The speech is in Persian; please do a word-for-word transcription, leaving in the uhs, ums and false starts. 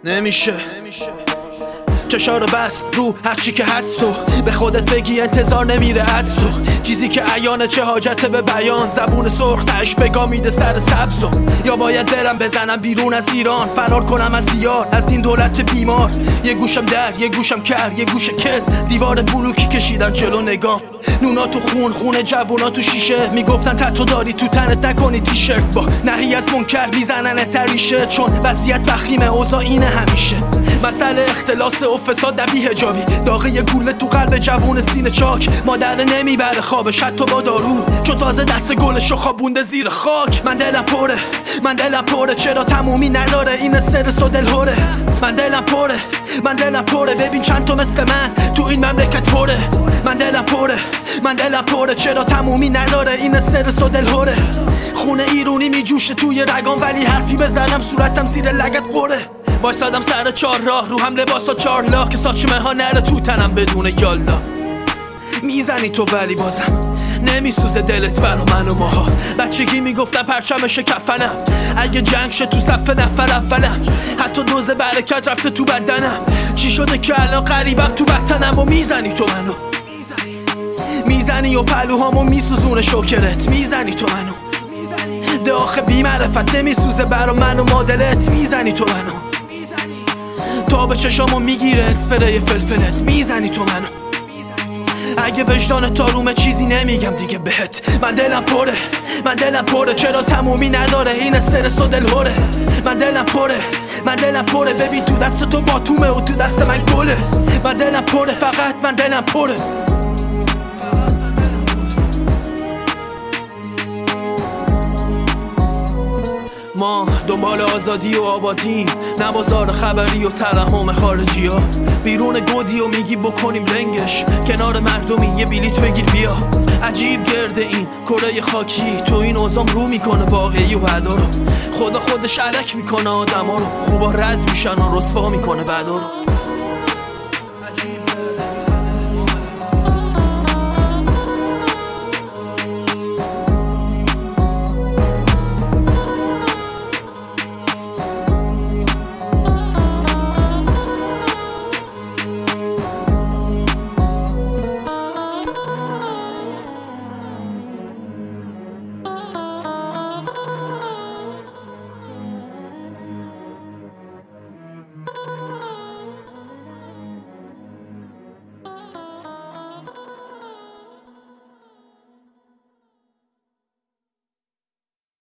نمیشه چشا رو بست رو هرچی که هست تو به خودت بگی انتظار نمیره از تو چیزی که عیانه چه حاجت به بیان زبون سرخ تش بگا میده سر سبزو یا باید برم بزنم بیرون از ایران فرار کنم از دیار از این دولت بیمار یه گوشم در یه گوشم کر یه گوش کس دیوار بلوکی کشیدن جلو نگام نونا تو خون خون جوونا تو شیشه میگفتن تتو داری تو تنت نکنی تیشرت با نهی از منکر میزنن تریشه چون وضعیت وخیمه اوضاع اینه همیشه مسئله اختلاس و فساد نبی حجابی داغه یه گوله تو قلب جوون سینه چاک مادر نمیبره خوابش حتی با دارو چون تازه دست گلش رو خوابونده زیر خاک من دلم پره من دلم پره چرا تمومی نداره این سرس و دلهوره من دلم پره من دلم پره ببین چند تا مثل من تو این مملکت پره من دلم پره من دلم پره چرا تمومی نداره این سرس و دلهوره خونه ایرونی میجوشه توی رگام ولی حرفی بزنم صورتم زیر لگت قره وایسادم سر چار راه رو هم لباسا چارلا که ساچمه ها نره تو تنم بدون یالا میزنی تو ولی بازم نمیسوزه دلت برا من و ماها بچگی میگفتن پرچمش کفنم اگه جنگ شه تو صف نفر اولم حتی دوز برکت رفته تو بدنم چی شده که الان قریبم تو وطنم و میزنی تو منو میزنی و پلوهامو میسوزونه شکرت میزنی تو منو ده آخه بی معرفت نمیسوزه برا من و مادرت میزنی تو منو تا به چشامو میگیره اسپری فلفلت میزنی تو منو اگه وجدان تارومه چیزی نمیگم دیگه بهت من دلم پره من دلم پره چرا تمومی نداره این سرس و دلهوره من دلم پره من دلم پره ببین تو دست تو باتومه و تو دست من گله من دلم پره فقط من دلم پره ما دنبال آزادی و آبادی نه بازار خبری و ترحم خارجی ها بیرون گودی و میگی بکنیم لنگش کنار مردمی یه بلیت بگیر بیا عجیب گرده این کره خاکی تو این اوزام رو میکنه واقعی و وعدا رو خدا خودش علک میکنه آدم ها رو خوبا رد میشن و رسوا میکنه بعدا رو